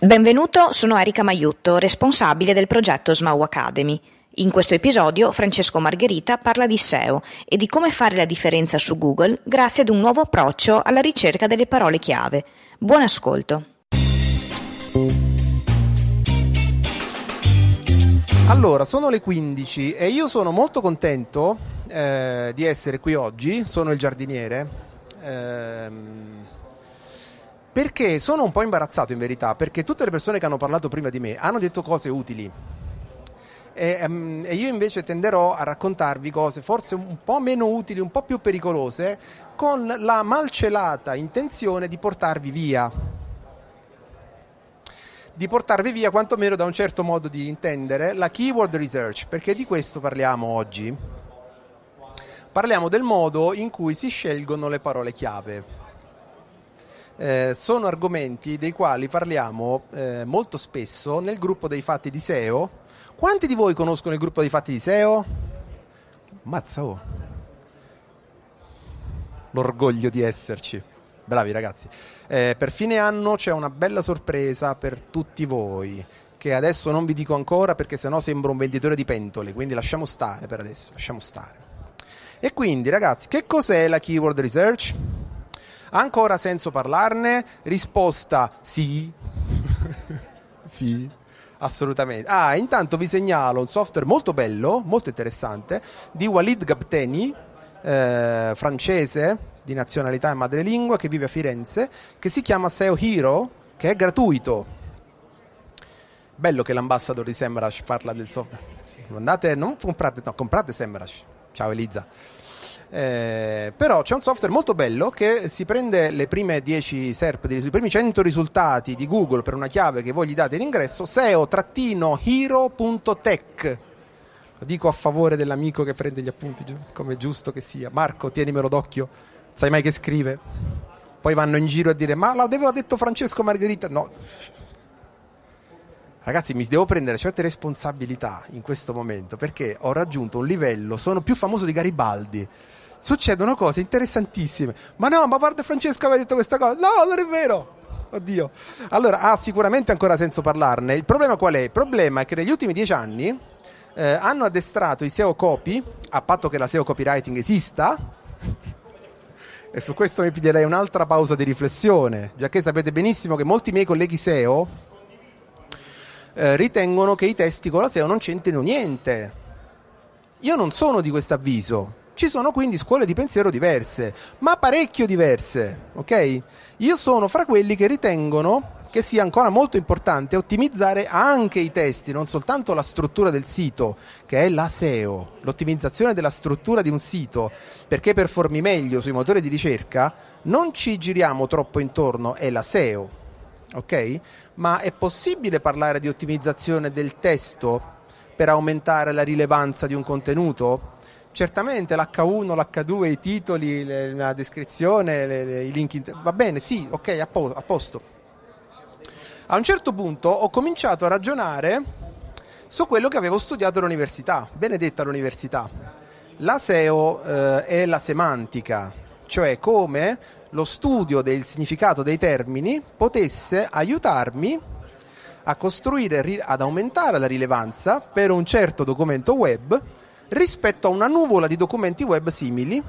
Benvenuto, sono Erika Maiutto, responsabile del progetto SMAU Academy. In questo episodio Francesco Margherita parla di SEO e di come fare la differenza su Google grazie ad un nuovo approccio alla ricerca delle parole chiave. Buon ascolto. Allora, sono le 15 e io sono molto contento di essere qui oggi, sono il giardiniere. Perché sono un po' imbarazzato in verità, perché tutte le persone che hanno parlato prima di me hanno detto cose utili e io invece tenderò a raccontarvi cose forse un po' meno utili, un po' più pericolose, con la malcelata intenzione di portarvi via quantomeno da un certo modo di intendere la keyword research, perché di questo parliamo oggi. Parliamo del modo in cui si scelgono le parole chiave. Sono argomenti dei quali parliamo molto spesso nel gruppo dei fatti di SEO. Quanti di voi conoscono il gruppo dei fatti di SEO? Mazza, oh. L'orgoglio di esserci. Bravi ragazzi. Per fine anno c'è una bella sorpresa per tutti voi, che adesso non vi dico ancora perché sennò sembro un venditore di pentole, quindi lasciamo stare per adesso, lasciamo stare. E quindi ragazzi, che cos'è la keyword research? Ha ancora senso parlarne? Risposta sì. Sì, assolutamente. Intanto vi segnalo un software molto bello, molto interessante, di Walid Gabteni, francese, di nazionalità e madrelingua, che vive a Firenze, che si chiama SEO Hero, che è gratuito. Bello che l'ambassador di SEMrush parla del software. Comprate SEMrush. Ciao Elisa. Però c'è un software molto bello che si prende le prime 10 SERP, i primi 100 risultati di Google per una chiave che voi gli date in ingresso, seo-hero.tech. Lo dico a favore dell'amico che prende gli appunti, come è giusto che sia. Marco, tienimelo d'occhio, sai mai che scrive? Poi vanno in giro a dire ma l'aveva detto Francesco Margherita. No, ragazzi, mi devo prendere certe responsabilità in questo momento perché ho raggiunto un livello, sono più famoso di Garibaldi. Succedono cose interessantissime. Ma guarda, Francesco aveva detto questa cosa. No, non è vero. Oddio. Allora, ha sicuramente ancora senso parlarne. Il problema qual è? Il problema è che negli ultimi 10 anni hanno addestrato i SEO copy, a patto che la SEO copywriting esista, e su questo mi piglierei un'altra pausa di riflessione, giacché sapete benissimo che molti miei colleghi SEO ritengono che i testi con la SEO non c'entrino niente. Io non sono di questo avviso. Ci sono quindi scuole di pensiero diverse, ma parecchio diverse, ok? Io sono fra quelli che ritengono che sia ancora molto importante ottimizzare anche i testi, non soltanto la struttura del sito, che è la SEO, l'ottimizzazione della struttura di un sito, perché performi meglio sui motori di ricerca, non ci giriamo troppo intorno, è la SEO, ok? Ma è possibile parlare di ottimizzazione del testo per aumentare la rilevanza di un contenuto? Certamente l'H1, l'H2, i titoli, la descrizione, i link, va bene, sì, ok, a posto. A un certo punto ho cominciato a ragionare su quello che avevo studiato all'università, benedetta l'università. La SEO è la semantica, cioè come lo studio del significato dei termini potesse aiutarmi a costruire, ad aumentare la rilevanza per un certo documento web rispetto a una nuvola di documenti web simili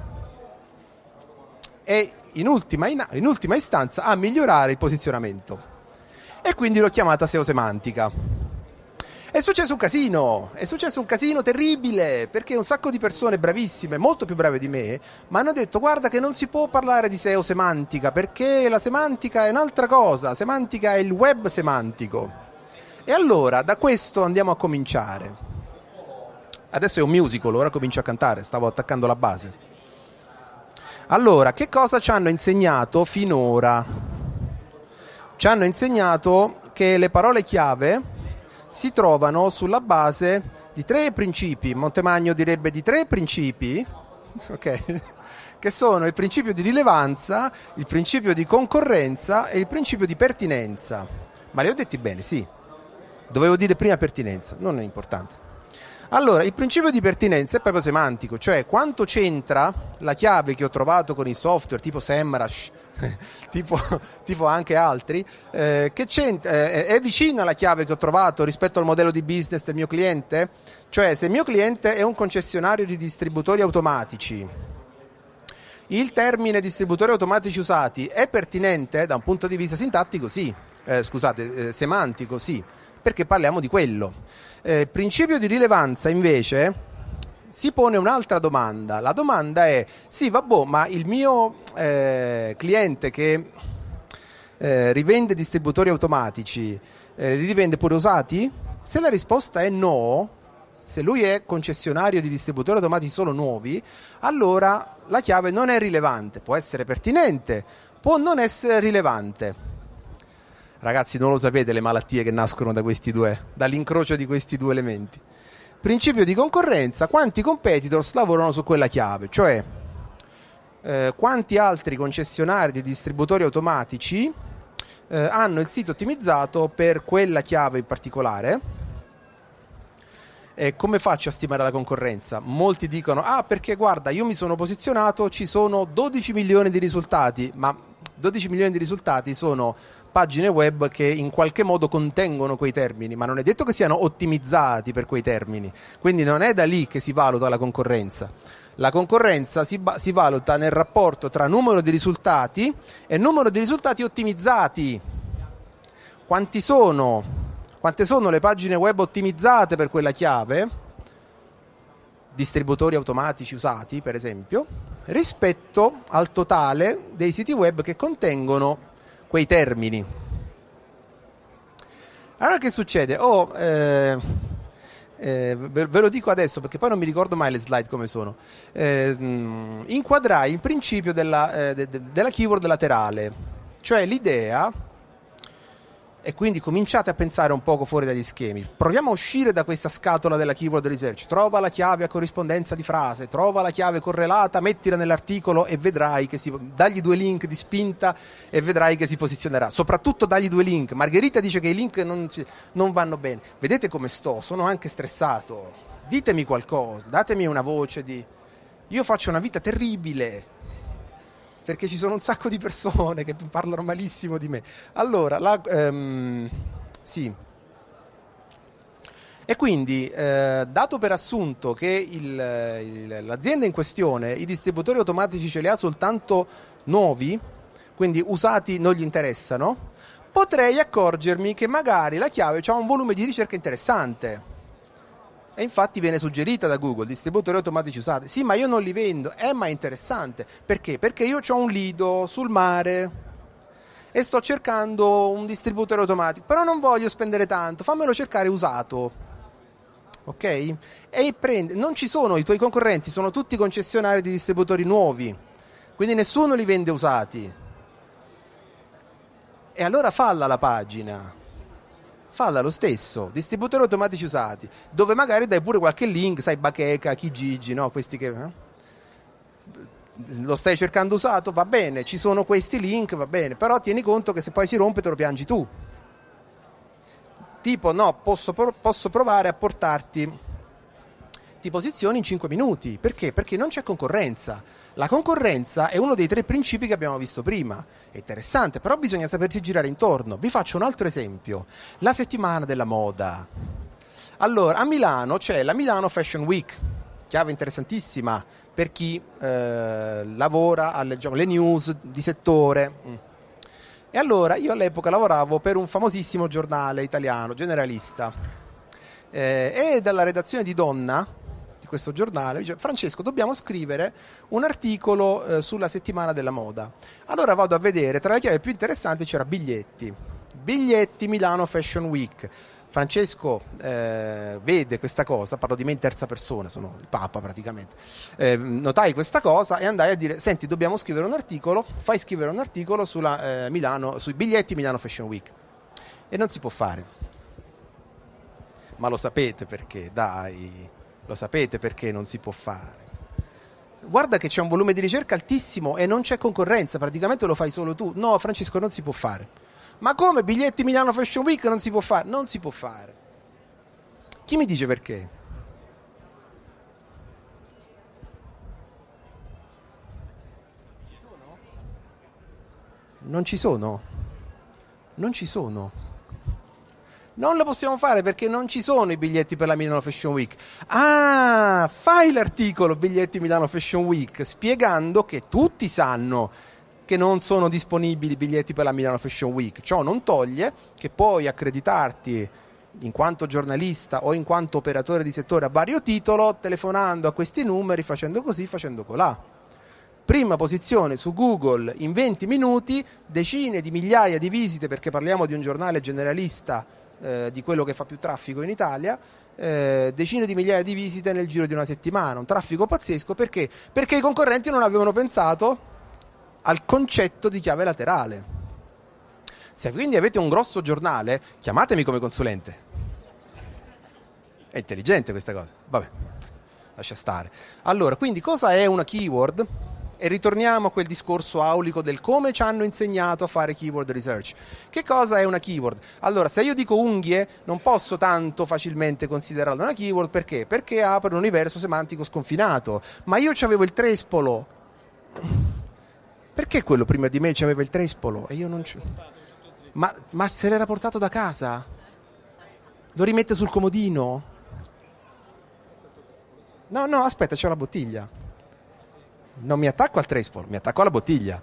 e in ultima istanza a migliorare il posizionamento. E quindi l'ho chiamata SEO semantica. È successo un casino terribile, perché un sacco di persone bravissime, molto più brave di me, mi hanno detto guarda che non si può parlare di SEO semantica perché la semantica è un'altra cosa, semantica è il web semantico. E allora da questo andiamo a cominciare. Adesso è un musical, ora comincio a cantare, stavo attaccando la base. Allora, che cosa ci hanno insegnato finora? Ci hanno insegnato che le parole chiave si trovano sulla base di 3 principi, Montemagno direbbe di 3 principi, ok? Che sono il principio di rilevanza, il principio di concorrenza e il principio di pertinenza. Ma li ho detti bene, sì. Dovevo dire prima pertinenza, non è importante. Allora, il principio di pertinenza è proprio semantico, cioè quanto c'entra la chiave che ho trovato con il software tipo SEMrush tipo anche altri, è vicina la chiave che ho trovato rispetto al modello di business del mio cliente? Cioè, se il mio cliente è un concessionario di distributori automatici, il termine distributori automatici usati è pertinente da un punto di vista sintattico? Sì. Semantico? Sì, perché parliamo di quello. Principio di rilevanza, invece, si pone un'altra domanda. La domanda è: sì, vabbè, ma il mio cliente che rivende distributori automatici li rivende pure usati? Se la risposta è no, se lui è concessionario di distributori automatici solo nuovi, allora la chiave non è rilevante. Può essere pertinente, può non essere rilevante. Ragazzi, non lo sapete le malattie che nascono da questi due, dall'incrocio di questi due elementi. Principio di concorrenza: quanti competitors lavorano su quella chiave, cioè quanti altri concessionari di distributori automatici hanno il sito ottimizzato per quella chiave in particolare. E come faccio a stimare la concorrenza? Molti dicono: perché guarda, io mi sono posizionato, ci sono 12 milioni di risultati, ma 12 milioni di risultati sono pagine web che in qualche modo contengono quei termini, ma non è detto che siano ottimizzati per quei termini, quindi non è da lì che si valuta la concorrenza. La concorrenza si valuta nel rapporto tra numero di risultati e numero di risultati ottimizzati. Quante sono le pagine web ottimizzate per quella chiave, distributori automatici usati per esempio, rispetto al totale dei siti web che contengono quei termini. Allora che succede? Ve lo dico adesso perché poi non mi ricordo mai le slide come sono. Inquadrai il principio della keyword laterale, cioè l'idea, e quindi cominciate a pensare un poco fuori dagli schemi. Proviamo a uscire da questa scatola della keyword research. Trova la chiave a corrispondenza di frase, trova la chiave correlata, mettila nell'articolo e vedrai che dagli 2 link di spinta e vedrai che si posizionerà. Soprattutto dagli 2 link. Margherita dice che i link non vanno bene. Vedete come sono anche stressato. Ditemi qualcosa, datemi una voce di... Io faccio una vita terribile, perché ci sono un sacco di persone che parlano malissimo di me. Allora, sì. E quindi, dato per assunto che l'azienda in questione i distributori automatici ce li ha soltanto nuovi, quindi usati non gli interessano, potrei accorgermi che magari la chiave ha un volume di ricerca interessante. E infatti viene suggerita da Google: distributori automatici usati. Sì, ma io non li vendo. Ma è interessante. Perché? Perché io ho un lido sul mare e sto cercando un distributore automatico, però non voglio spendere tanto, fammelo cercare usato. Ok? E non ci sono, i tuoi concorrenti sono tutti concessionari di distributori nuovi, quindi nessuno li vende usati. E allora falla la pagina. Falla lo stesso, distributori automatici usati, dove magari dai pure qualche link, sai, Bacheca, Kijiji, no? Questi che lo stai cercando usato, va bene, ci sono questi link, va bene, però tieni conto che se poi si rompe te lo piangi tu. Tipo, no, posso provare a portarti, ti posizioni in 5 minuti. Perché? Perché non c'è concorrenza. La concorrenza è uno dei 3 principi che abbiamo visto prima. È interessante, però bisogna saperci girare intorno. Vi faccio un altro esempio. La settimana della moda. Allora, a Milano c'è la Milano Fashion Week, chiave interessantissima per chi lavora alle news di settore. E allora io all'epoca lavoravo per un famosissimo giornale italiano, generalista, e dalla redazione di Donna questo giornale dice: Francesco, dobbiamo scrivere un articolo sulla settimana della moda. Allora vado a vedere, tra le chiavi più interessanti c'era biglietti Milano Fashion Week. Francesco vede questa cosa, parlo di me in terza persona, sono il Papa praticamente, notai questa cosa e andai a dire: senti, dobbiamo scrivere un articolo, fai scrivere un articolo sulla sui biglietti Milano Fashion Week. E non si può fare. Ma lo sapete perché, dai. Lo sapete perché non si può fare? Guarda che c'è un volume di ricerca altissimo e non c'è concorrenza, praticamente lo fai solo tu. No, Francesco, non si può fare. Ma come, biglietti Milano Fashion Week non si può fare? Non si può fare. Chi mi dice perché? Ci sono? Non ci sono. Non lo possiamo fare perché non ci sono i biglietti per la Milano Fashion Week. Ah, fai l'articolo biglietti Milano Fashion Week spiegando che tutti sanno che non sono disponibili i biglietti per la Milano Fashion Week. Ciò non toglie che puoi accreditarti in quanto giornalista o in quanto operatore di settore a vario titolo, telefonando a questi numeri, facendo così, facendo colà. Prima posizione su Google in 20 minuti, decine di migliaia di visite, perché parliamo di un giornale generalista di quello che fa più traffico in Italia, decine di migliaia di visite nel giro di una settimana, un traffico pazzesco. Perché i concorrenti non avevano pensato al concetto di chiave laterale. Se quindi avete un grosso giornale, chiamatemi come consulente. È intelligente questa cosa, vabbè, lascia stare. Allora, quindi cosa è una keyword? E ritorniamo a quel discorso aulico del come ci hanno insegnato a fare keyword research. Che cosa è una keyword? Allora, se io dico unghie, non posso tanto facilmente considerarla una keyword, perché? Perché apre un universo semantico sconfinato. Ma io c'avevo il trespolo. Perché quello prima di me c'aveva il trespolo? E io non c'ho. Ma se l'era portato da casa? Lo rimette sul comodino? No, aspetta, c'è una bottiglia. Non mi attacco al trespolo, mi attacco alla bottiglia.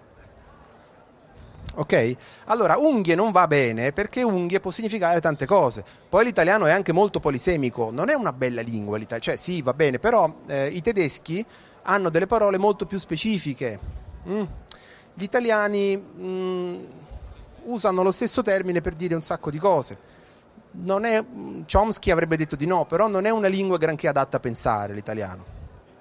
Ok? Allora, unghie non va bene perché unghie può significare tante cose. Poi l'italiano è anche molto polisemico, non è una bella lingua l'italiano, cioè sì, va bene, però i tedeschi hanno delle parole molto più specifiche. Gli italiani usano lo stesso termine per dire un sacco di cose. Non è, Chomsky avrebbe detto di no, però non è una lingua granché adatta a pensare l'italiano.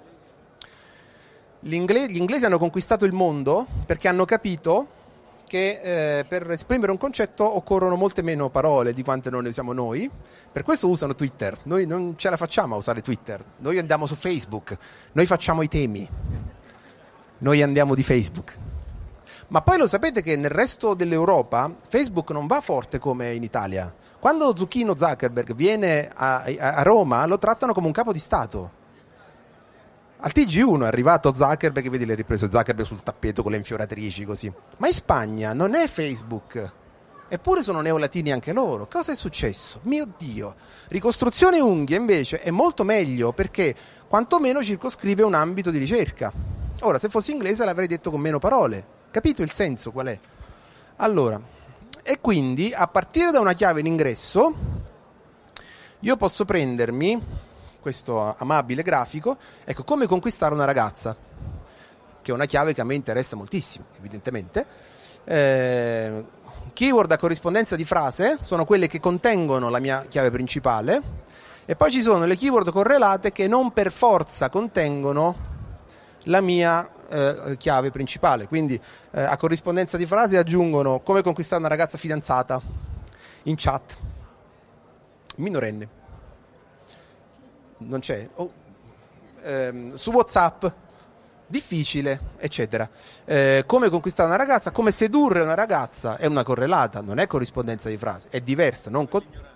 Gli inglesi hanno conquistato il mondo perché hanno capito che per esprimere un concetto occorrono molte meno parole di quante non ne usiamo noi. Per questo usano Twitter. Noi non ce la facciamo a usare Twitter. Noi andiamo su Facebook, noi facciamo i temi, noi andiamo di Facebook. Ma poi lo sapete che nel resto dell'Europa Facebook non va forte come in Italia. Quando Zuckerberg viene a Roma lo trattano come un capo di Stato. Al TG1 è arrivato Zuckerberg, vedi le riprese Zuckerberg sul tappeto con le infioratrici così. Ma in Spagna non è Facebook, eppure sono neolatini anche loro. Cosa è successo? Mio Dio! Ricostruzione unghie invece è molto meglio perché quantomeno circoscrive un ambito di ricerca. Ora, se fossi inglese l'avrei detto con meno parole. Capito il senso qual è? Allora, e quindi a partire da una chiave in ingresso io posso prendermi questo amabile grafico, ecco, come conquistare una ragazza, che è una chiave che a me interessa moltissimo, evidentemente. Keyword a corrispondenza di frase sono quelle che contengono la mia chiave principale, e poi ci sono le keyword correlate che non per forza contengono la mia chiave principale. Quindi a corrispondenza di frase aggiungono come conquistare una ragazza fidanzata, in chat, minorenne. Non c'è, su WhatsApp, difficile, eccetera. Come conquistare una ragazza, come sedurre una ragazza è una correlata, non è corrispondenza di frase, è diversa. Non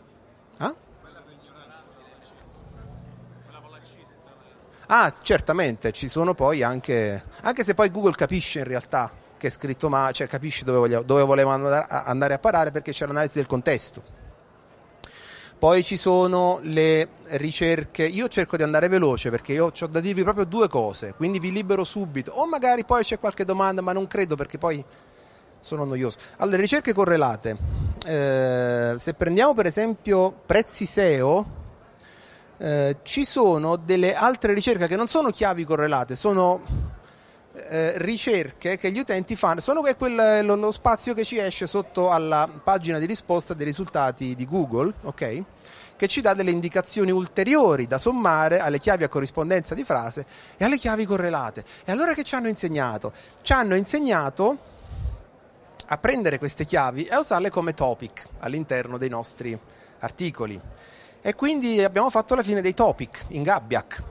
certamente, ci sono poi anche se poi Google capisce in realtà che è scritto cioè capisce dove voleva andare a parare, perché c'è l'analisi del contesto. Poi ci sono le ricerche, io cerco di andare veloce perché io ho da dirvi proprio due cose, quindi vi libero subito, o magari poi c'è qualche domanda, ma non credo perché poi sono noioso. Allora, ricerche correlate, se prendiamo per esempio prezzi SEO, ci sono delle altre ricerche che non sono chiavi correlate, sono ricerche che gli utenti fanno, lo spazio che ci esce sotto alla pagina di risposta dei risultati di Google, ok? Che ci dà delle indicazioni ulteriori da sommare alle chiavi a corrispondenza di frase e alle chiavi correlate. E allora che ci hanno insegnato? Ci hanno insegnato a prendere queste chiavi e a usarle come topic all'interno dei nostri articoli. E quindi abbiamo fatto la fine dei topic in Gabbiac.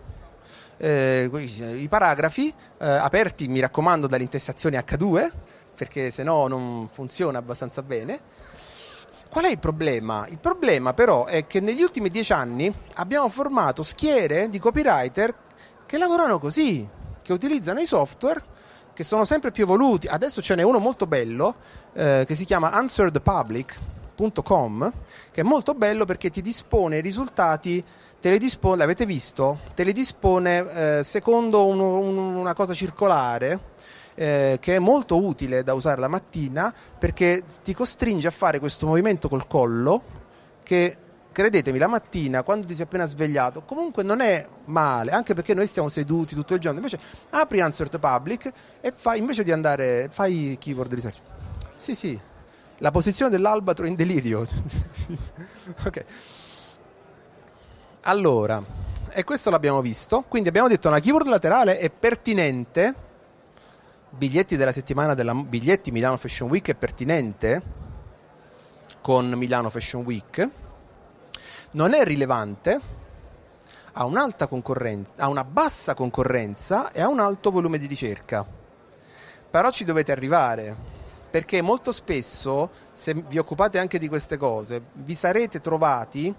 I paragrafi aperti, mi raccomando, dall'intestazione H2, perché se no non funziona abbastanza bene. Qual è il problema? Il problema però è che negli ultimi 10 anni abbiamo formato schiere di copywriter che lavorano così, che utilizzano i software che sono sempre più evoluti. Adesso ce n'è uno molto bello che si chiama answerthepublic.com, che è molto bello perché ti dispone i risultati, te li dispone, l'avete visto? Te li dispone secondo una cosa circolare, che è molto utile da usare la mattina, perché ti costringe a fare questo movimento col collo che, credetemi, la mattina quando ti sei appena svegliato comunque non è male, anche perché noi stiamo seduti tutto il giorno. Invece apri Answer the Public e fai, invece di andare, fai keyword research. Sì, la posizione dell'albatro in delirio. Ok, allora, e questo l'abbiamo visto, quindi abbiamo detto una keyword laterale è pertinente. Biglietti della settimana biglietti Milano Fashion Week è pertinente con Milano Fashion Week, non è rilevante, ha un'alta concorrenza, ha una bassa concorrenza e ha un alto volume di ricerca. Però ci dovete arrivare, perché molto spesso, se vi occupate anche di queste cose, vi sarete trovati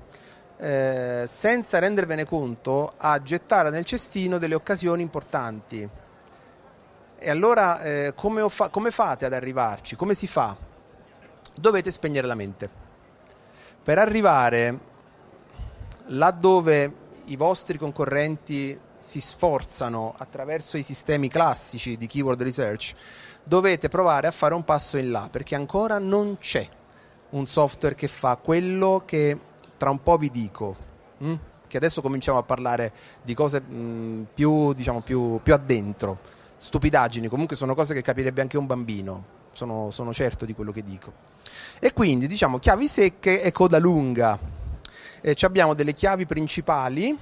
senza rendervene conto a gettare nel cestino delle occasioni importanti. E allora come fate ad arrivarci? Come si fa? Dovete spegnere la mente. Per arrivare laddove i vostri concorrenti si sforzano attraverso i sistemi classici di keyword research, dovete provare a fare un passo in là, perché ancora non c'è un software che fa quello che tra un po' vi dico, che adesso cominciamo a parlare di cose più addentro. Stupidaggini, comunque sono cose che capirebbe anche un bambino, sono certo di quello che dico. E quindi diciamo chiavi secche e coda lunga. Abbiamo delle chiavi principali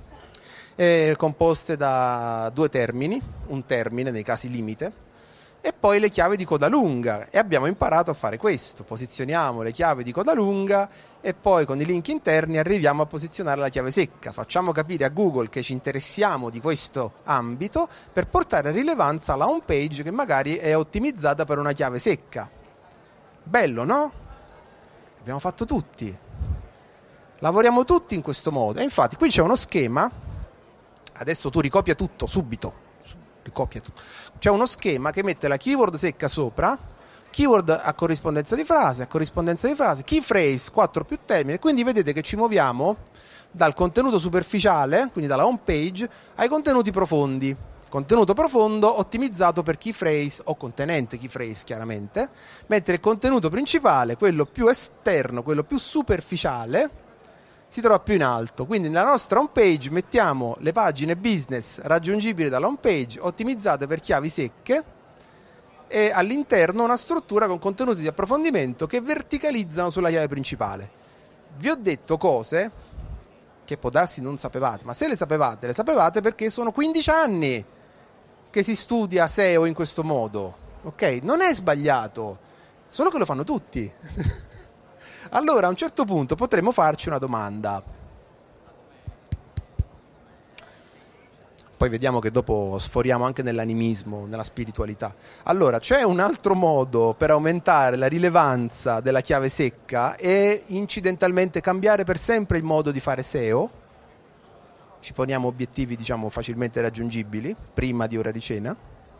composte da due termini, un termine nei casi limite, e poi le chiavi di coda lunga, e abbiamo imparato a fare questo: posizioniamo le chiavi di coda lunga e poi con i link interni arriviamo a posizionare la chiave secca. Facciamo capire a Google che ci interessiamo di questo ambito per portare rilevanza alla home page che magari è ottimizzata per una chiave secca. Bello, no? L'abbiamo fatto tutti. Lavoriamo tutti in questo modo. E infatti qui c'è uno schema. Adesso tu ricopia tutto subito. Ricopia tutto. C'è uno schema che mette la keyword secca sopra, keyword a corrispondenza di frase, key phrase 4 più termine. Quindi vedete che ci muoviamo dal contenuto superficiale, quindi dalla home page, ai contenuti profondi. Contenuto profondo ottimizzato per key phrase o contenente key phrase chiaramente, mentre il contenuto principale, quello più esterno, quello più superficiale, si trova più in alto. Quindi nella nostra home page mettiamo le pagine business raggiungibili dalla home page, ottimizzate per chiavi secche, e all'interno una struttura con contenuti di approfondimento che verticalizzano sulla chiave principale. Vi ho detto cose che può darsi non sapevate, ma se le sapevate perché sono 15 anni che si studia SEO in questo modo, ok? Non è sbagliato, solo che lo fanno tutti. Allora a un certo punto potremmo farci una domanda. Poi vediamo che dopo sforiamo anche nell'animismo, nella spiritualità. Allora, c'è un altro modo per aumentare la rilevanza della chiave secca e incidentalmente cambiare per sempre il modo di fare SEO? Ci poniamo obiettivi, diciamo, facilmente raggiungibili, prima di ora di cena.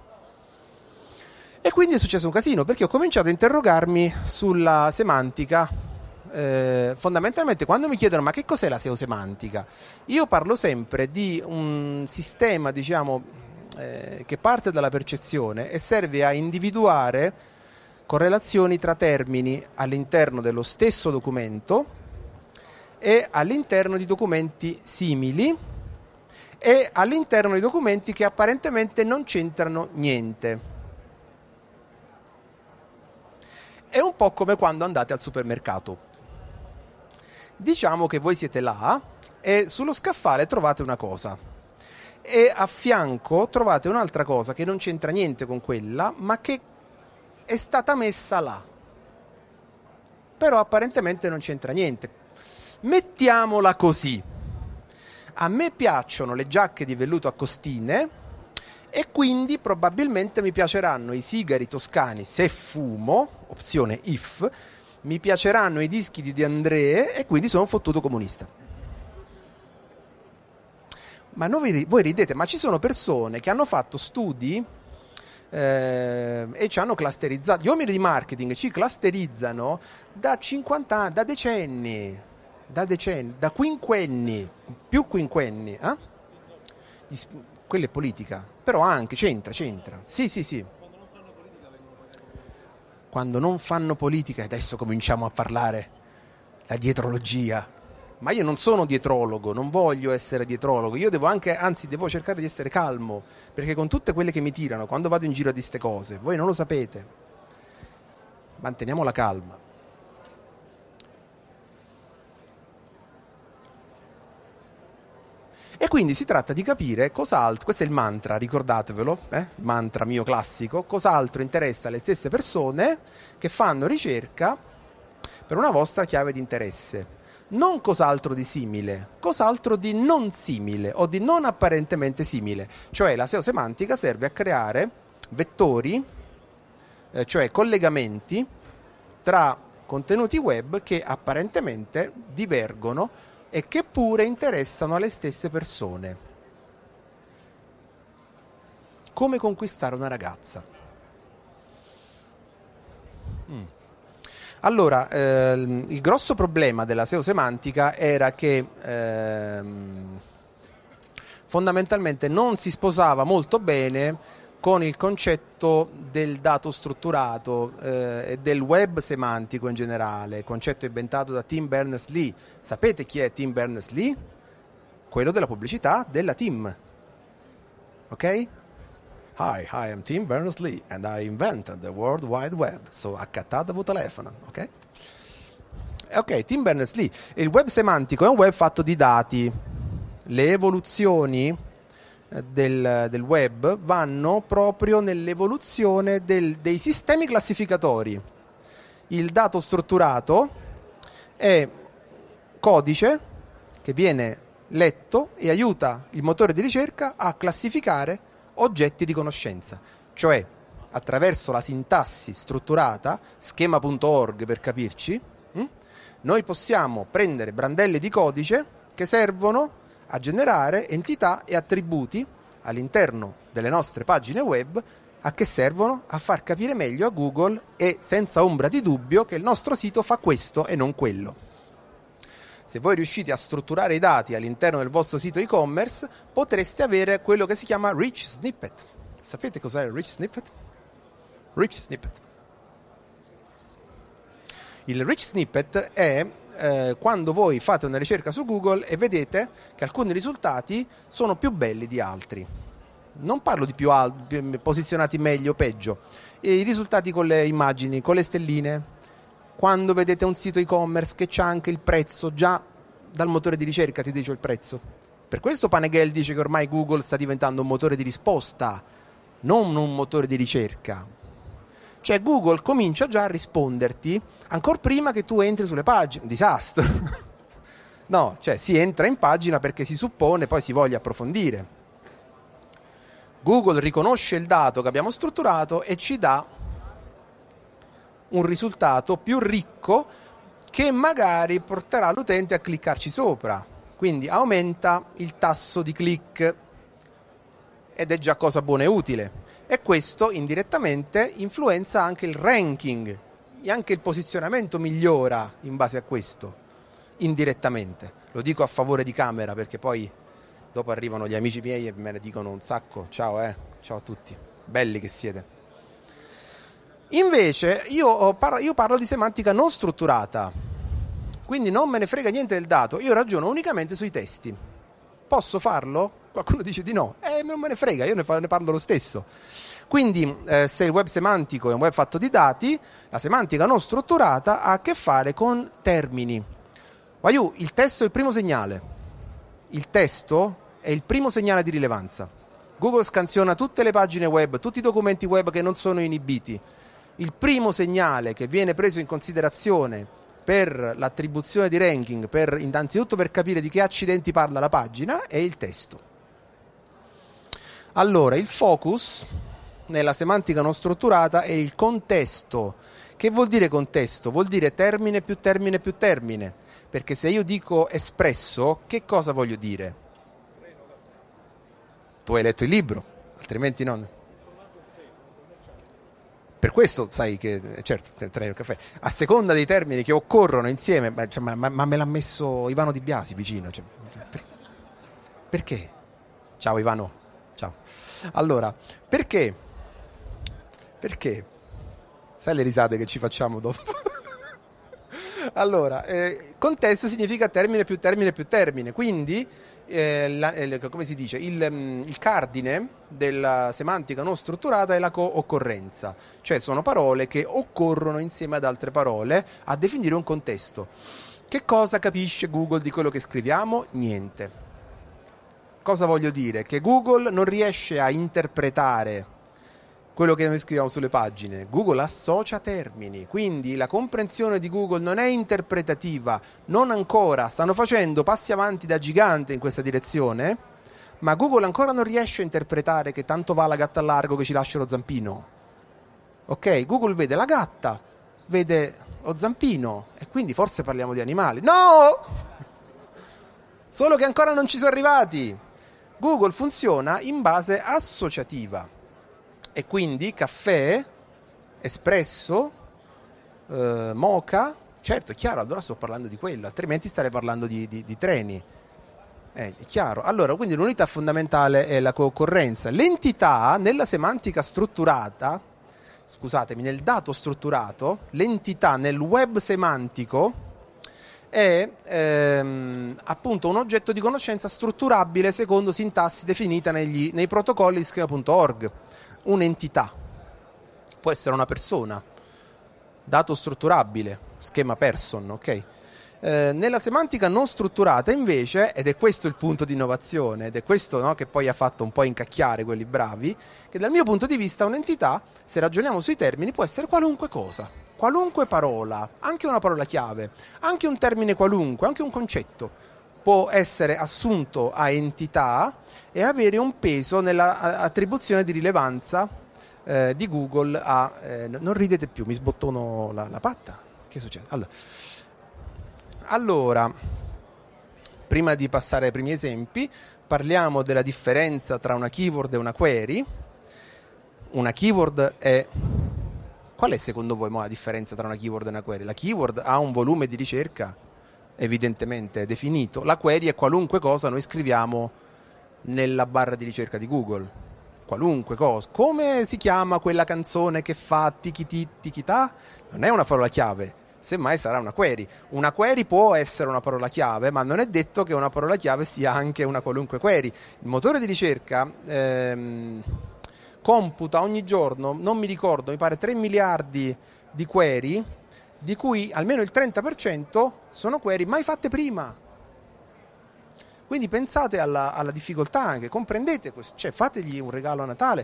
E quindi è successo un casino, perché ho cominciato a interrogarmi sulla semantica. Fondamentalmente quando mi chiedono ma che cos'è la SEO semantica, io parlo sempre di un sistema, diciamo, che parte dalla percezione e serve a individuare correlazioni tra termini all'interno dello stesso documento e all'interno di documenti simili e all'interno di documenti che apparentemente non c'entrano niente. È un po' come quando andate al supermercato. Diciamo che voi siete là e sullo scaffale trovate una cosa e a fianco trovate un'altra cosa che non c'entra niente con quella, ma che è stata messa là, però apparentemente non c'entra niente. Mettiamola così: a me piacciono le giacche di velluto a costine e quindi probabilmente mi piaceranno i sigari toscani se fumo, opzione if, mi piaceranno i dischi di De André e quindi sono un fottuto comunista. Ma voi ridete, ma ci sono persone che hanno fatto studi e ci hanno clusterizzato. Gli uomini di marketing ci clusterizzano da 50 anni, da decenni, da quinquenni, più quinquenni. Quella è politica, però anche c'entra. Sì. Quando non fanno politica, adesso cominciamo a parlare la dietrologia. Ma io non sono dietrologo, non voglio essere dietrologo, io devo devo cercare di essere calmo, perché con tutte quelle che mi tirano, quando vado in giro a di ste cose, voi non lo sapete, manteniamo la calma. E quindi si tratta di capire cos'altro, questo è il mantra, ricordatevelo, il mantra mio classico, cos'altro interessa alle stesse persone che fanno ricerca per una vostra chiave di interesse. Non cos'altro di simile, cos'altro di non simile o di non apparentemente simile. Cioè la SEO semantica serve a creare vettori, cioè collegamenti tra contenuti web che apparentemente divergono e che pure interessano alle stesse persone. Come conquistare una ragazza? Allora, il grosso problema della SEO semantica era che fondamentalmente non si sposava molto bene con il concetto del dato strutturato e del web semantico in generale, concetto inventato da Tim Berners-Lee. Sapete chi è Tim Berners-Lee? Quello della pubblicità della Tim. Ok? Hi, I am Tim Berners-Lee and I invented the World Wide Web. So, accattato telefono, ok? Ok, Tim Berners-Lee. Il web semantico è un web fatto di dati. Le evoluzioni del web vanno proprio nell'evoluzione dei sistemi classificatori. Il dato strutturato è codice che viene letto e aiuta il motore di ricerca a classificare oggetti di conoscenza, cioè attraverso la sintassi strutturata, schema.org per capirci, noi possiamo prendere brandelli di codice che servono a generare entità e attributi all'interno delle nostre pagine web. A che servono? A far capire meglio a Google e senza ombra di dubbio che il nostro sito fa questo e non quello. Se voi riuscite a strutturare i dati all'interno del vostro sito e-commerce, potreste avere quello che si chiama rich snippet. Sapete cos'è il rich snippet? Rich snippet. Il rich snippet è quando voi fate una ricerca su Google e vedete che alcuni risultati sono più belli di altri. Non parlo di più posizionati meglio o peggio. I risultati con le immagini, con le stelline. Quando vedete un sito e-commerce che c'ha anche il prezzo, già dal motore di ricerca ti dice il prezzo. Per questo Panagel dice che ormai Google sta diventando un motore di risposta, non un motore di ricerca. Cioè Google comincia già a risponderti ancora prima che tu entri sulle pagine. Un disastro. No, cioè si entra in pagina perché si suppone poi si voglia approfondire. Google riconosce il dato che abbiamo strutturato e ci dà un risultato più ricco che magari porterà l'utente a cliccarci sopra, quindi aumenta il tasso di click ed è già cosa buona e utile, e questo indirettamente influenza anche il ranking e anche il posizionamento migliora in base a questo, indirettamente. Lo dico a favore di Camera perché poi dopo arrivano gli amici miei e me ne dicono un sacco. Ciao a tutti, belli che siete. Invece io parlo di semantica non strutturata, quindi non me ne frega niente del dato, io ragiono unicamente sui testi. Posso farlo? Qualcuno dice di no, non me ne frega, io ne parlo lo stesso. Quindi se il web semantico è un web fatto di dati, la semantica non strutturata ha a che fare con termini. Il testo è il primo segnale, il testo è il primo segnale di rilevanza. Google scansiona tutte le pagine web, tutti i documenti web che non sono inibiti. Il primo segnale che viene preso in considerazione per l'attribuzione di ranking, innanzitutto per capire di che accidenti parla la pagina, è il testo. Allora, il focus nella semantica non strutturata è il contesto. Che vuol dire contesto? Vuol dire termine più termine più termine. Perché se io dico espresso, che cosa voglio dire? Tu hai letto il libro, altrimenti non. Per questo sai che, certo, il caffè, a seconda dei termini che occorrono insieme, ma me l'ha messo Ivano Di Biasi vicino. Cioè, perché? Ciao Ivano, ciao. Allora, perché? Perché? Sai le risate che ci facciamo dopo? Allora, contesto significa termine più termine più termine, quindi come si dice, il cardine della semantica non strutturata è la co-occorrenza, cioè sono parole che occorrono insieme ad altre parole a definire un contesto. Che cosa capisce Google di quello che scriviamo? Niente. Cosa voglio dire? Che Google non riesce a interpretare quello che noi scriviamo sulle pagine. Google associa termini, quindi la comprensione di Google non è interpretativa, non ancora, stanno facendo passi avanti da gigante in questa direzione, ma Google ancora non riesce a interpretare che tanto va la gatta al largo che ci lascia lo zampino. Ok, Google vede la gatta, vede lo zampino e quindi forse parliamo di animali. No! Solo che ancora non ci sono arrivati. Google funziona in base associativa. E quindi caffè, espresso, mocha, certo è chiaro, allora sto parlando di quello, altrimenti starei parlando di treni, è chiaro. Allora, quindi l'unità fondamentale è la concorrenza. L'entità nella semantica strutturata, scusatemi, nel dato strutturato, l'entità nel web semantico è appunto un oggetto di conoscenza strutturabile secondo sintassi definita nei protocolli di schema.org. Un'entità può essere una persona, dato strutturabile, schema person, ok? Nella semantica non strutturata invece, ed è questo il punto di innovazione, ed è questo, no, che poi ha fatto un po' incacchiare quelli bravi, che dal mio punto di vista un'entità, se ragioniamo sui termini, può essere qualunque cosa, qualunque parola, anche una parola chiave, anche un termine qualunque, anche un concetto può essere assunto a entità e avere un peso nella attribuzione di rilevanza di Google a... non ridete più, mi sbottono la patta. Che succede? Allora, prima di passare ai primi esempi, parliamo della differenza tra una keyword e una query. Una keyword è... Qual è secondo voi la differenza tra una keyword e una query? La keyword ha un volume di ricerca evidentemente definito. La query è qualunque cosa noi scriviamo nella barra di ricerca di Google. Qualunque cosa. Come si chiama quella canzone che fa tichiti tichità? Non è una parola chiave, semmai sarà una query. Una query può essere una parola chiave, ma non è detto che una parola chiave sia anche una qualunque query. Il motore di ricerca computa ogni giorno, non mi ricordo, mi pare 3 miliardi di query, di cui almeno il 30% sono query mai fatte prima. Quindi pensate alla difficoltà anche, comprendete questo, cioè fategli un regalo a Natale,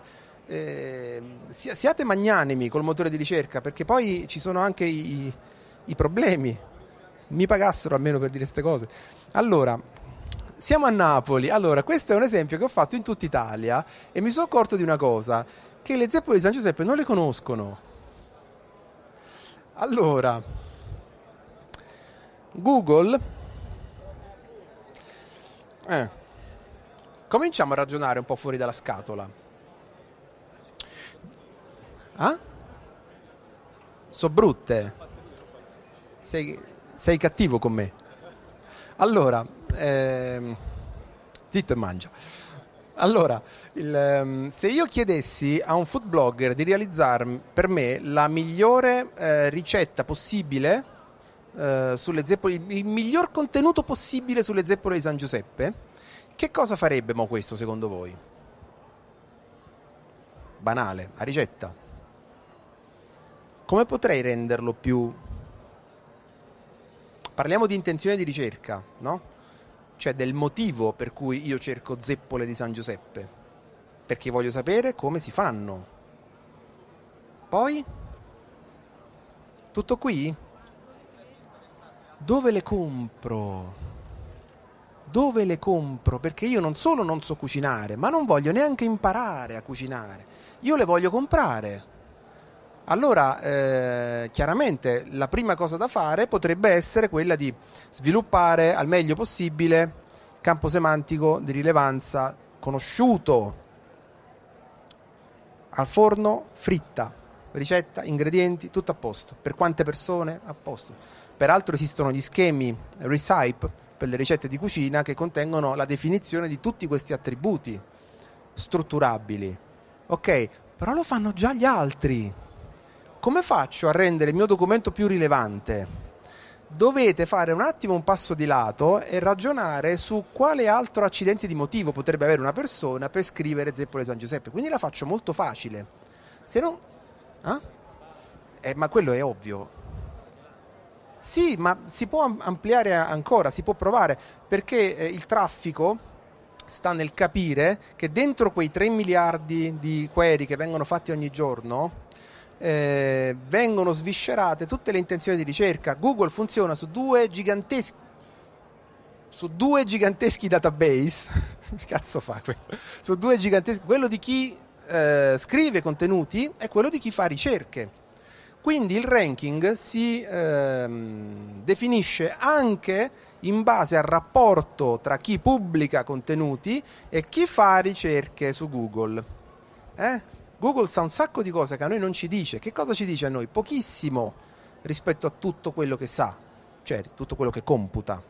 siate magnanimi col motore di ricerca, perché poi ci sono anche i problemi. Mi pagassero almeno per dire queste cose. Allora, siamo a Napoli. Allora, questo è un esempio che ho fatto in tutta Italia e mi sono accorto di una cosa, che le zeppole di San Giuseppe non le conoscono. Allora, Google, cominciamo a ragionare un po' fuori dalla scatola. So brutte? Sei cattivo con me. Allora, zitto e mangia. Allora, se io chiedessi a un food blogger di realizzare per me la migliore ricetta possibile sulle zeppole, il miglior contenuto possibile sulle zeppole di San Giuseppe, che cosa farebbe questo secondo voi? Banale, la ricetta. Come potrei renderlo più... Parliamo di intenzione di ricerca, no? Cioè del motivo per cui io cerco zeppole di San Giuseppe, perché voglio sapere come si fanno. Poi? Tutto qui? Dove le compro? Dove le compro? Perché io non solo non so cucinare, ma non voglio neanche imparare a cucinare. Io le voglio comprare. Allora, chiaramente la prima cosa da fare potrebbe essere quella di sviluppare al meglio possibile campo semantico di rilevanza conosciuto. Al forno, fritta. ricetta, ingredienti, tutto a posto. Per quante persone? A posto. Peraltro esistono gli schemi Recipe per le ricette di cucina che contengono la definizione di tutti questi attributi strutturabili. Ok, però lo fanno già gli altri. Come faccio a rendere il mio documento più rilevante? Dovete fare un attimo un passo di lato e ragionare su quale altro accidente di motivo potrebbe avere una persona per scrivere Zeppole San Giuseppe. Quindi la faccio molto facile. Se non... ma quello è ovvio. Sì, ma si può ampliare ancora, si può provare, perché il traffico sta nel capire che dentro quei 3 miliardi di query che vengono fatti ogni giorno vengono sviscerate tutte le intenzioni di ricerca. Google funziona su due giganteschi database. Che cazzo fa quello? Su due giganteschi, quello di chi scrive contenuti e quello di chi fa ricerche. Quindi il ranking si definisce anche in base al rapporto tra chi pubblica contenuti e chi fa ricerche su Google. Google sa un sacco di cose che a noi non ci dice. Che cosa ci dice a noi? Pochissimo rispetto a tutto quello che sa, cioè tutto quello che computa.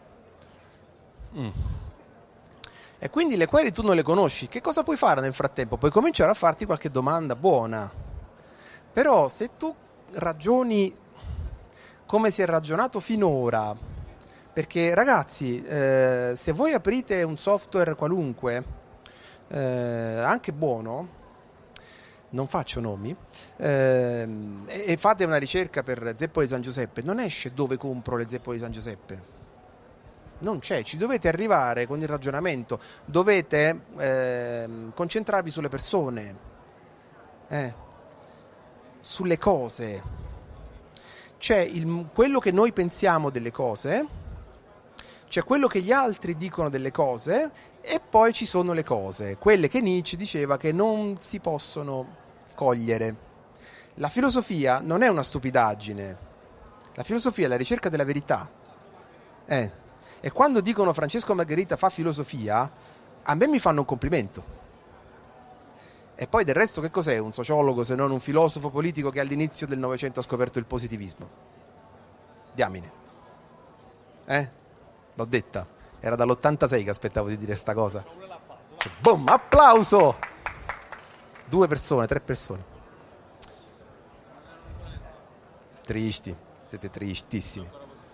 E quindi le query tu non le conosci. Che cosa puoi fare nel frattempo? Puoi cominciare a farti qualche domanda buona. Però se tu ragioni come si è ragionato finora, perché ragazzi, se voi aprite un software qualunque, anche buono, non faccio nomi, e fate una ricerca per Zeppole San Giuseppe, non esce dove compro le Zeppole San Giuseppe, non c'è, ci dovete arrivare con il ragionamento, dovete concentrarvi sulle persone, sulle cose. C'è quello che noi pensiamo delle cose, c'è quello che gli altri dicono delle cose, e poi ci sono le cose, quelle che Nietzsche diceva che non si possono cogliere. La filosofia non è una stupidaggine, la filosofia è la ricerca della verità. E quando dicono Francesco Margherita fa filosofia, a me mi fanno un complimento. E poi del resto che cos'è un sociologo se non un filosofo politico che all'inizio del Novecento ha scoperto il positivismo? Diamine. L'ho detta. Era dall'86 che aspettavo di dire sta cosa. Boom, applauso! 2 persone, 3 persone. Tristi, siete tristissimi.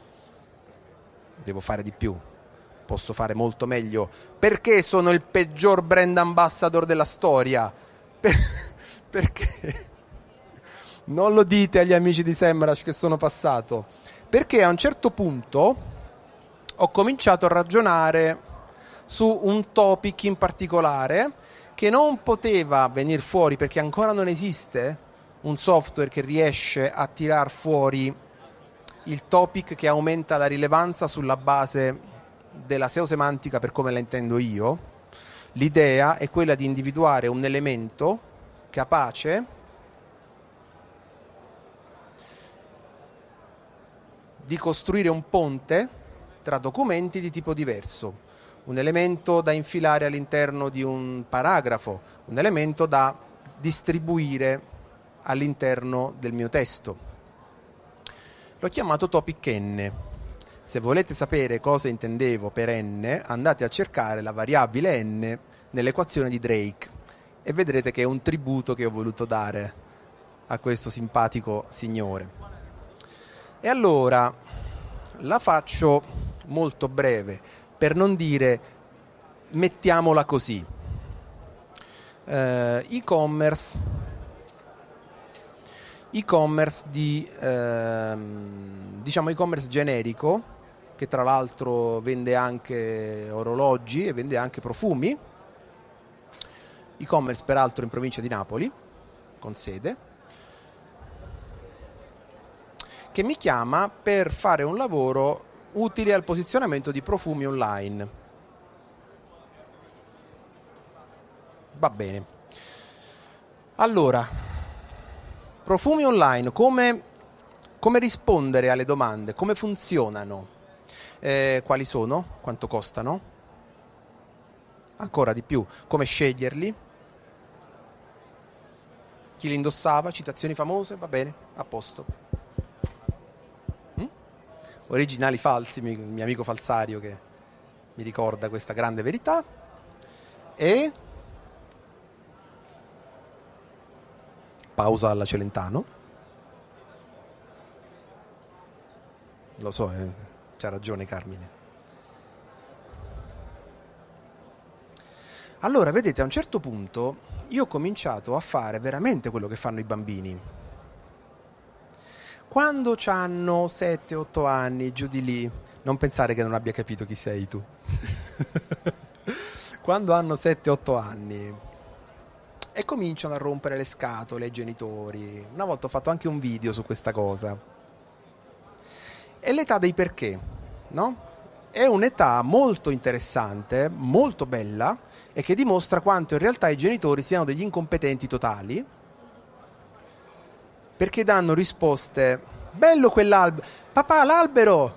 Devo fare di più. Posso fare molto meglio. Perché sono il peggior brand ambassador della storia? Perché? Non lo dite agli amici di Semrush che sono passato. Perché a un certo punto ho cominciato a ragionare su un topic in particolare che non poteva venire fuori perché ancora non esiste un software che riesce a tirar fuori il topic che aumenta la rilevanza sulla base della SEO semantica per come la intendo io. L'idea è quella di individuare un elemento capace di costruire un ponte tra documenti di tipo diverso. Un elemento da infilare all'interno di un paragrafo, un elemento da distribuire all'interno del mio testo. L'ho chiamato topic n. Se volete sapere cosa intendevo per n, andate a cercare la variabile n nell'equazione di Drake e vedrete che è un tributo che ho voluto dare a questo simpatico signore. E allora la faccio molto breve, per non dire mettiamola così. E-commerce di diciamo e-commerce generico, che tra l'altro vende anche orologi e vende anche profumi. E-commerce peraltro in provincia di Napoli, con sede, che mi chiama per fare un lavoro utile al posizionamento di profumi online. Va bene. Allora, profumi online, come rispondere alle domande, come funzionano, quali sono, quanto costano, ancora di più, come sceglierli, Chi le indossava? Citazioni famose? Va bene, a posto. Originali falsi, il mio amico falsario che mi ricorda questa grande verità. E pausa alla Celentano. Lo so, c'ha ragione Carmine. Allora, vedete, a un certo punto io ho cominciato a fare veramente quello che fanno i bambini. Quando hanno 7-8 anni, giù di lì, non pensare che non abbia capito chi sei tu. Quando hanno 7-8 anni e cominciano a rompere le scatole ai genitori. Una volta ho fatto anche un video su questa cosa. È l'età dei perché, no? È un'età molto interessante, molto bella, e che dimostra quanto in realtà i genitori siano degli incompetenti totali, perché danno risposte. Bello quell'albero, papà, l'albero!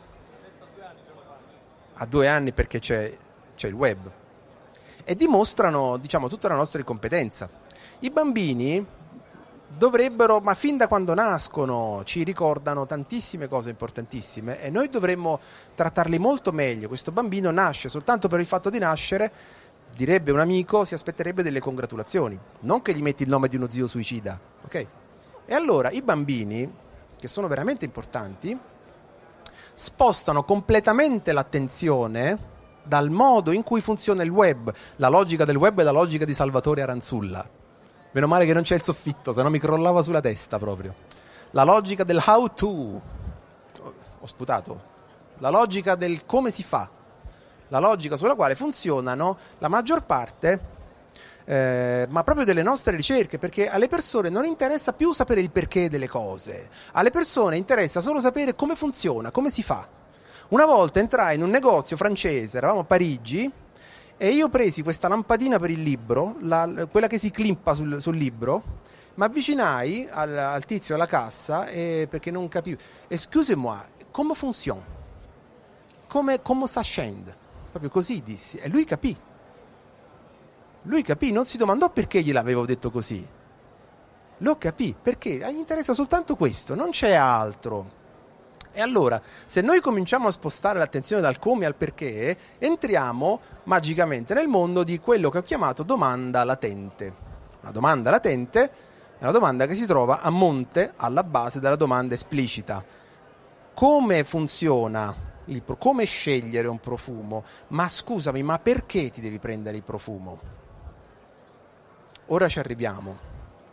A 2 anni perché c'è il web. E dimostrano, diciamo, tutta la nostra incompetenza. I bambini dovrebbero, ma fin da quando nascono, ci ricordano tantissime cose importantissime e noi dovremmo trattarli molto meglio. Questo bambino nasce soltanto per il fatto di nascere, direbbe un amico, si aspetterebbe delle congratulazioni, non che gli metti il nome di uno zio suicida, ok? E allora i bambini, che sono veramente importanti, spostano completamente l'attenzione dal modo in cui funziona il web. La logica del web è la logica di Salvatore Aranzulla. Meno male che non c'è il soffitto, se no mi crollava sulla testa proprio. La logica del how to. Ho sputato. La logica del come si fa. La logica sulla quale funzionano la maggior parte, ma proprio delle nostre ricerche, perché alle persone non interessa più sapere il perché delle cose. Alle persone interessa solo sapere come funziona, come si fa. Una volta entrai in un negozio francese, eravamo a Parigi, e io presi questa lampadina per il libro, quella che si climpa sul libro, mi avvicinai al tizio alla cassa perché non capivo. Excusez-moi, come funziona? Come ça scende? Proprio così dissi. E lui capì. Lui capì, non si domandò perché gliel'avevo detto così. Lo capì, perché gli interessa soltanto questo, non c'è altro. E allora, se noi cominciamo a spostare l'attenzione dal come al perché, entriamo magicamente nel mondo di quello che ho chiamato domanda latente. Una domanda latente è una domanda che si trova a monte, alla base della domanda esplicita. Come funziona? Come scegliere un profumo? Ma scusami, ma perché ti devi prendere il profumo? Ora ci arriviamo.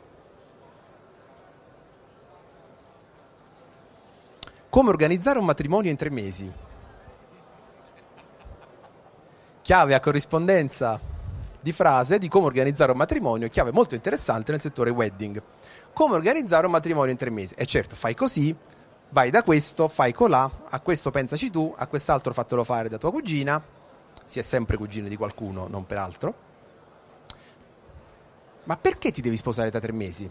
Come organizzare un matrimonio in 3 mesi? Chiave a corrispondenza di frase di come organizzare un matrimonio, chiave molto interessante nel settore wedding. Come organizzare un matrimonio in 3 mesi? E certo, fai così, vai da questo, fai colà, a questo pensaci tu, a quest'altro fatelo fare da tua cugina, si è sempre cugina di qualcuno, non per altro. Ma perché ti devi sposare da 3 mesi?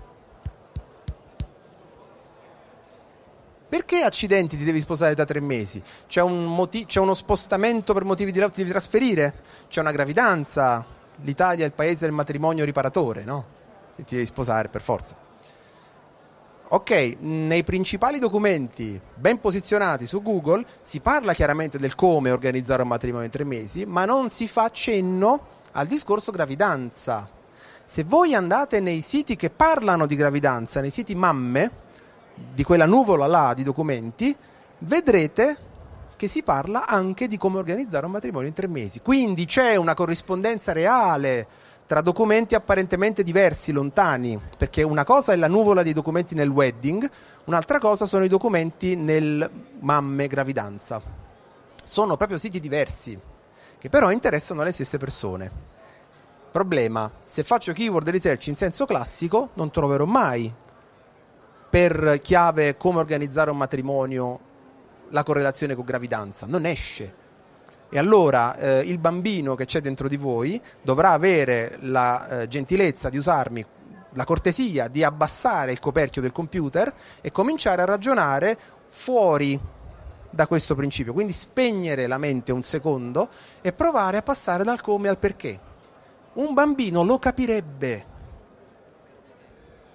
Perché accidenti ti devi sposare da 3 mesi? C'è uno spostamento per motivi di lavoro, ti devi trasferire? C'è una gravidanza? L'Italia è il paese del matrimonio riparatore, no? E ti devi sposare per forza. Ok, nei principali documenti ben posizionati su Google si parla chiaramente del come organizzare un matrimonio in 3 mesi, ma non si fa cenno al discorso gravidanza. Se voi andate nei siti che parlano di gravidanza, nei siti mamme, di quella nuvola là di documenti, vedrete che si parla anche di come organizzare un matrimonio in 3 mesi. Quindi c'è una corrispondenza reale tra documenti apparentemente diversi, lontani, perché una cosa è la nuvola dei documenti nel wedding, un'altra cosa sono i documenti nel mamme gravidanza. Sono proprio siti diversi, che però interessano le stesse persone. Problema, se faccio keyword research in senso classico, non troverò mai per chiave come organizzare un matrimonio la correlazione con gravidanza, non esce. E allora il bambino che c'è dentro di voi dovrà avere la gentilezza di usarmi, la cortesia di abbassare il coperchio del computer e cominciare a ragionare fuori da questo principio, quindi spegnere la mente un secondo e provare a passare dal come al perché. Un bambino lo capirebbe.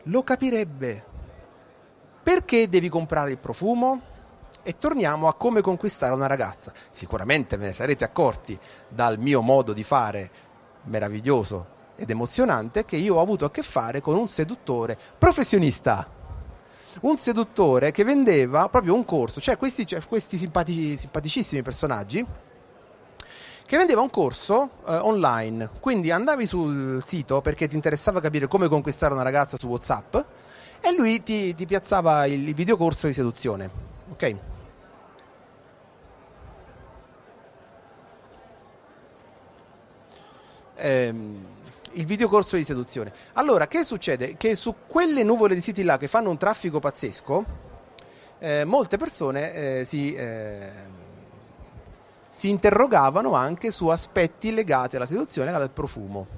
lo capirebbe. Perché devi comprare il profumo? E torniamo a come conquistare una ragazza. Sicuramente ve ne sarete accorti dal mio modo di fare meraviglioso ed emozionante che io ho avuto a che fare con un seduttore professionista. Un seduttore che vendeva proprio un corso, cioè questi simpaticissimi personaggi, che vendeva un corso online. Quindi andavi sul sito perché ti interessava capire come conquistare una ragazza su WhatsApp e lui ti piazzava il videocorso di seduzione. Ok? Il videocorso di seduzione. Allora, che succede? Che su quelle nuvole di siti là che fanno un traffico pazzesco, molte persone si interrogavano anche su aspetti legati alla seduzione e al profumo.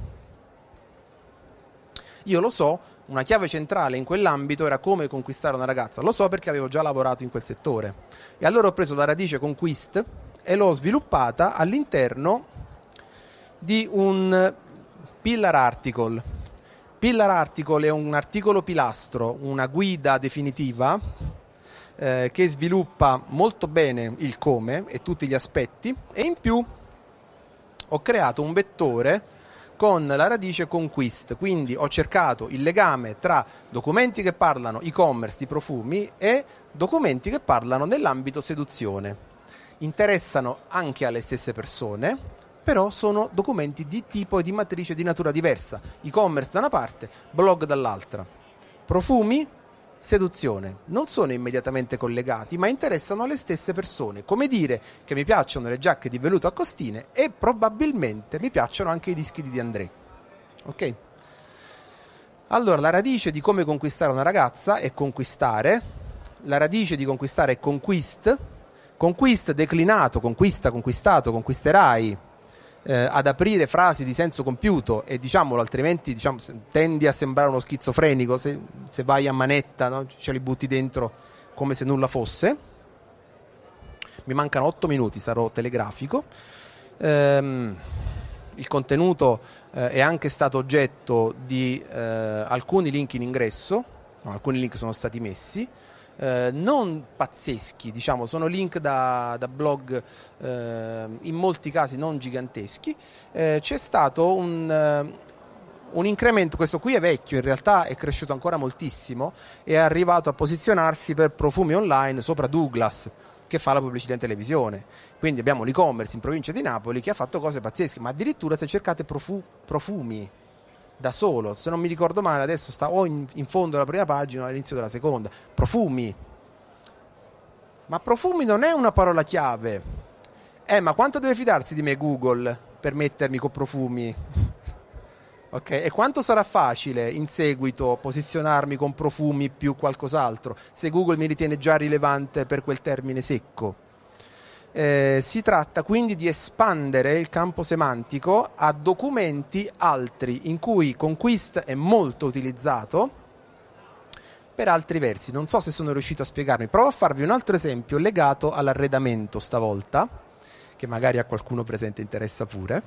Io lo so, una chiave centrale in quell'ambito era come conquistare una ragazza. Lo so perché avevo già lavorato in quel settore. E allora ho preso la radice Conquist e l'ho sviluppata all'interno di un pillar article. Pillar article è un articolo pilastro, una guida definitiva che sviluppa molto bene il come e tutti gli aspetti, e in più ho creato un vettore con la radice Conquist, quindi ho cercato il legame tra documenti che parlano e-commerce di profumi e documenti che parlano nell'ambito seduzione. Interessano anche alle stesse persone, però sono documenti di tipo e di matrice di natura diversa. E-commerce da una parte, blog dall'altra. Profumi, seduzione. Non sono immediatamente collegati, ma interessano le stesse persone. Come dire che mi piacciono le giacche di velluto a costine e probabilmente mi piacciono anche i dischi di André. Ok? Allora, la radice di come conquistare una ragazza è conquistare. La radice di conquistare è conquist. Conquist declinato, conquista, conquistato, conquisterai. Ad aprire frasi di senso compiuto e diciamolo, altrimenti tendi a sembrare uno schizofrenico se vai a manetta, no? Ce li butti dentro come se nulla fosse. Mi mancano 8 minuti, sarò telegrafico. Il contenuto è anche stato oggetto di alcuni link in ingresso, no, alcuni link sono stati messi. Non pazzeschi, sono link da blog in molti casi non giganteschi. C'è stato un incremento, questo qui è vecchio, in realtà è cresciuto ancora moltissimo, è arrivato a posizionarsi per profumi online sopra Douglas, che fa la pubblicità in televisione. Quindi abbiamo l'e-commerce in provincia di Napoli che ha fatto cose pazzesche, ma addirittura se cercate profumi da solo, se non mi ricordo male adesso sta o in fondo alla prima pagina o all'inizio della seconda, profumi. Ma profumi non è una parola chiave. Ma quanto deve fidarsi di me Google per mettermi con profumi? Ok, e quanto sarà facile in seguito posizionarmi con profumi più qualcos'altro se Google mi ritiene già rilevante per quel termine secco? Si tratta quindi di espandere il campo semantico a documenti altri in cui Conquist è molto utilizzato per altri versi. Non so se sono riuscito a spiegarmi. Provo a farvi un altro esempio legato all'arredamento stavolta, che magari a qualcuno presente interessa pure.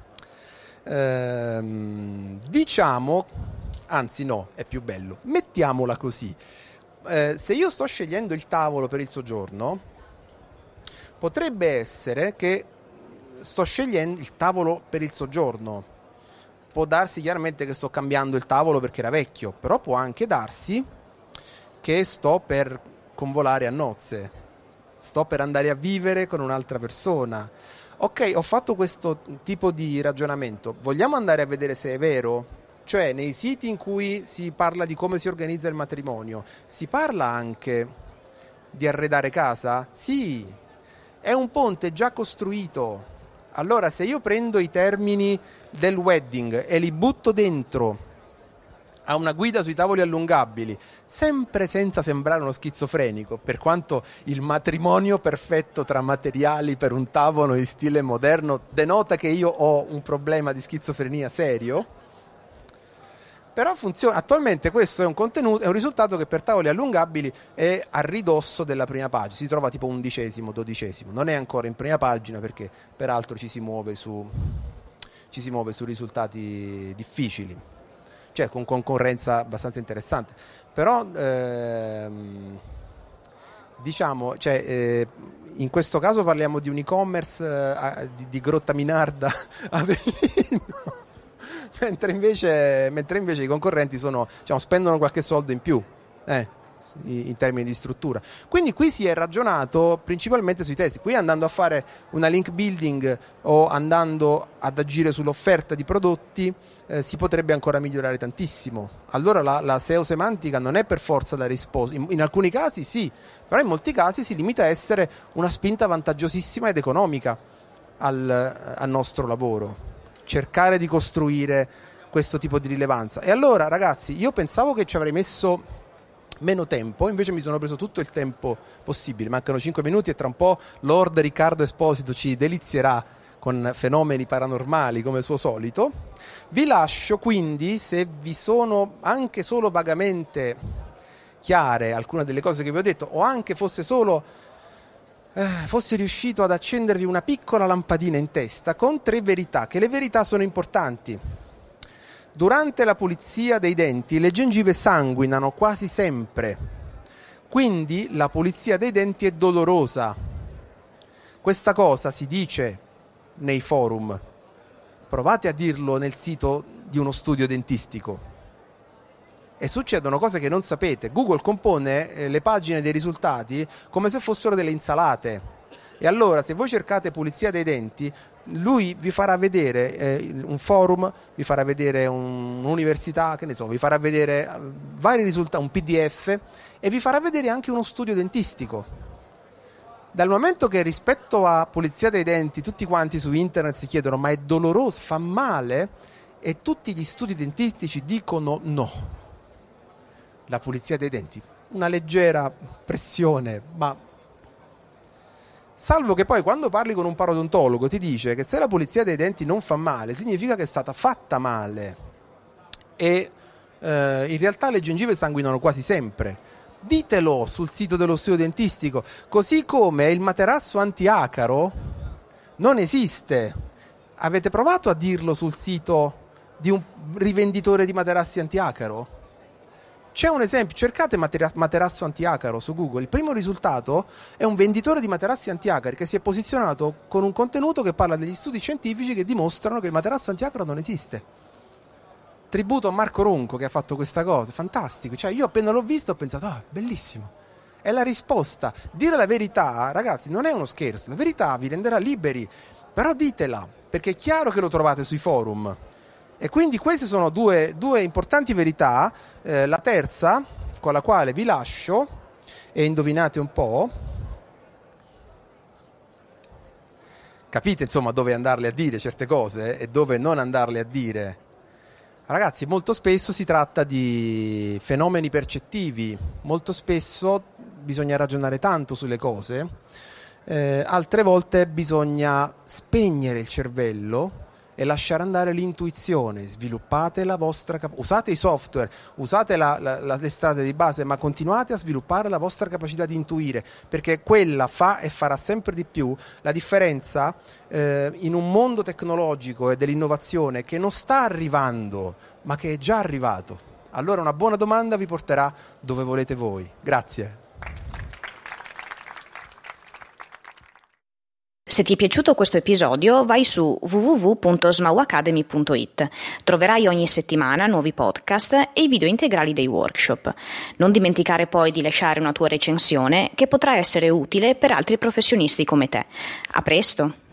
Anzi no, è più bello. Mettiamola così. Se io sto scegliendo il tavolo per il soggiorno, potrebbe essere che sto scegliendo il tavolo per il soggiorno. Può darsi chiaramente che sto cambiando il tavolo perché era vecchio, però può anche darsi che sto per convolare a nozze, sto per andare a vivere con un'altra persona. Ok, ho fatto questo tipo di ragionamento. Vogliamo andare a vedere se è vero? Cioè, nei siti in cui si parla di come si organizza il matrimonio, si parla anche di arredare casa? Sì. È un ponte già costruito. Allora, se io prendo i termini del wedding e li butto dentro a una guida sui tavoli allungabili, sempre senza sembrare uno schizofrenico, per quanto il matrimonio perfetto tra materiali per un tavolo in stile moderno denota che io ho un problema di schizofrenia serio, però funziona. Attualmente questo è un contenuto, è un risultato che per tavoli allungabili è a ridosso della prima pagina, si trova tipo 11°, 12°, non è ancora in prima pagina perché peraltro ci si muove su risultati difficili. cioè con concorrenza abbastanza interessante. Però diciamo, cioè, in questo caso parliamo di un e-commerce di Grotta Minarda Avellino, mentre invece i concorrenti spendono qualche soldo in più in termini di struttura. Quindi qui si è ragionato principalmente sui testi. Qui, andando a fare una link building o andando ad agire sull'offerta di prodotti, si potrebbe ancora migliorare tantissimo. Allora la SEO semantica non è per forza la risposta. In alcuni casi sì, però in molti casi si limita a essere una spinta vantaggiosissima ed economica al nostro lavoro, cercare di costruire questo tipo di rilevanza. E allora, ragazzi, io pensavo che ci avrei messo meno tempo, invece mi sono preso tutto il tempo possibile. Mancano 5 minuti e tra un po' Lord Riccardo Esposito ci delizierà con fenomeni paranormali come suo solito. Vi lascio quindi, se vi sono anche solo vagamente chiare alcune delle cose che vi ho detto, o anche fosse riuscito ad accendervi una piccola lampadina in testa, con 3 verità, che le verità sono importanti. Durante la pulizia dei denti le gengive sanguinano quasi sempre, quindi la pulizia dei denti è dolorosa. Questa cosa si dice nei forum, provate a dirlo nel sito di uno studio dentistico e succedono cose che non sapete. Google compone le pagine dei risultati come se fossero delle insalate. E allora, se voi cercate pulizia dei denti, lui vi farà vedere un forum, vi farà vedere un'università, che ne so, vi farà vedere vari risultati, un PDF, e vi farà vedere anche uno studio dentistico. Dal momento che rispetto a pulizia dei denti tutti quanti su internet si chiedono ma è doloroso, fa male, e tutti gli studi dentistici dicono no. La pulizia dei denti, una leggera pressione, ma salvo che poi quando parli con un parodontologo ti dice che se la pulizia dei denti non fa male, significa che è stata fatta male e in realtà le gengive sanguinano quasi sempre. Ditelo sul sito dello studio dentistico, così come il materasso antiacaro non esiste. Avete provato a dirlo sul sito di un rivenditore di materassi antiacaro? C'è un esempio, cercate materasso antiacaro su Google, il primo risultato è un venditore di materassi antiacari che si è posizionato con un contenuto che parla degli studi scientifici che dimostrano che il materasso antiacaro non esiste. Tributo a Marco Ronco che ha fatto questa cosa, fantastico, cioè io appena l'ho visto ho pensato, bellissimo, è la risposta. Dire la verità, ragazzi, non è uno scherzo, la verità vi renderà liberi, però ditela, perché è chiaro che lo trovate sui forum. E quindi queste sono due importanti verità. La terza, con la quale vi lascio, e indovinate un po', capite insomma dove andarle a dire certe cose e dove non andarle a dire. Ragazzi, molto spesso si tratta di fenomeni percettivi, molto spesso bisogna ragionare tanto sulle cose, altre volte bisogna spegnere il cervello e lasciare andare l'intuizione. Sviluppate la vostra usate i software, usate le strade di base, ma continuate a sviluppare la vostra capacità di intuire, perché quella fa e farà sempre di più la differenza in un mondo tecnologico e dell'innovazione che non sta arrivando, ma che è già arrivato. Allora una buona domanda vi porterà dove volete voi. Grazie. Se ti è piaciuto questo episodio, vai su www.smauacademy.it. Troverai ogni settimana nuovi podcast e i video integrali dei workshop. Non dimenticare poi di lasciare una tua recensione che potrà essere utile per altri professionisti come te. A presto!